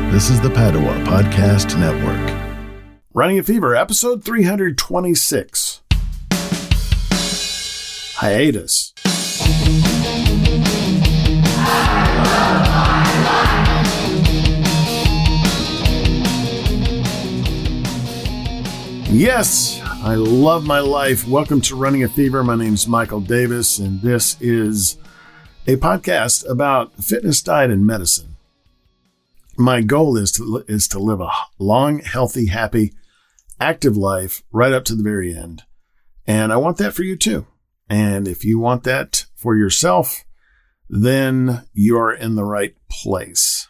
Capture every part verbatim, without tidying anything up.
This is the Padua Podcast Network. Running a Fever, episode three twenty-six. Hiatus. Yes, I love my life. Welcome to Running a Fever. My name's Michael Davis, and this is a podcast about fitness, diet, and medicine. My goal is to is to live a long, healthy, happy, active life right up to the very end. And I want that for you too. And if you want that for yourself, then you're in the right place.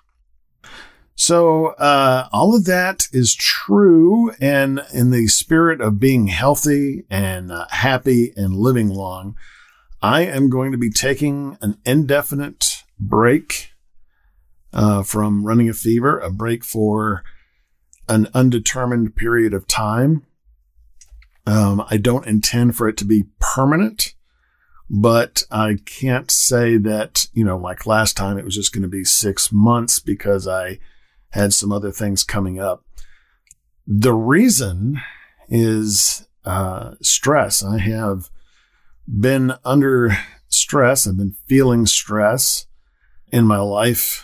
So uh, all of that is true. And in the spirit of being healthy and uh, happy and living long, I am going to be taking an indefinite break Uh, from Running a Fever, a break for an undetermined period of time. Um, I don't intend for it to be permanent, but I can't say that, you know, like last time it was just going to be six months because I had some other things coming up. The reason is uh, stress. I have been under stress. I've been feeling stress in my life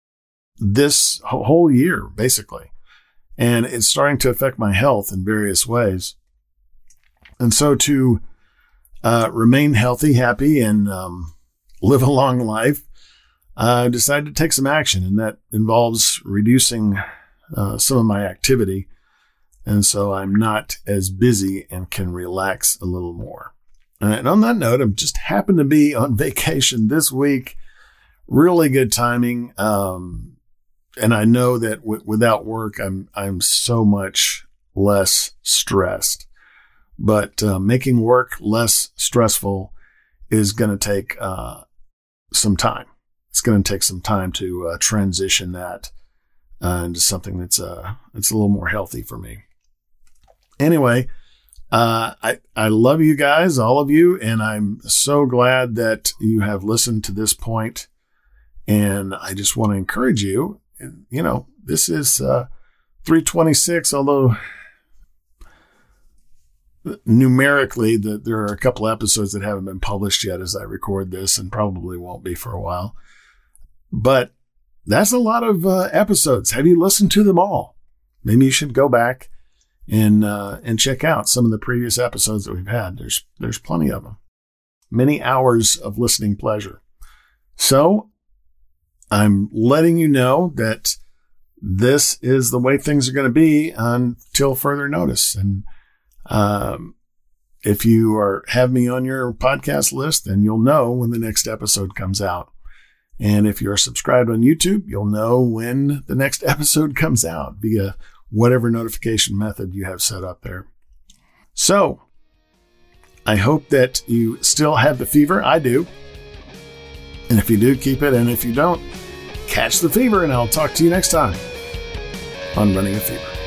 this whole year, basically. And it's starting to affect my health in various ways. And so to uh, remain healthy, happy, and um, live a long life, I decided to take some action. And that involves reducing uh, some of my activity. And so I'm not as busy and can relax a little more. And on that note, I've just happened to be on vacation this week. Really good timing. Um, And I know that w- without work, I'm I'm so much less stressed. But uh, making work less stressful is going to take uh, some time. It's going to take some time to uh, transition that uh, into something that's uh, it's a little more healthy for me. Anyway, uh, I I love you guys, all of you, and I'm so glad that you have listened to this point. And I just want to encourage you. You know, this is uh, three twenty-six, although numerically the, there are a couple episodes that haven't been published yet as I record this and probably won't be for a while. But that's a lot of uh, episodes. Have you listened to them all? Maybe you should go back and uh, and check out some of the previous episodes that we've had. There's there's plenty of them. Many hours of listening pleasure. So I'm letting you know that this is the way things are going to be until further notice. And um, if you are have me on your podcast list, then you'll know when the next episode comes out. And if you're subscribed on YouTube, you'll know when the next episode comes out via whatever notification method you have set up there. So I hope that you still have the fever. I do. And if you do, keep it. And if you don't, catch the fever. And I'll talk to you next time on Running a Fever.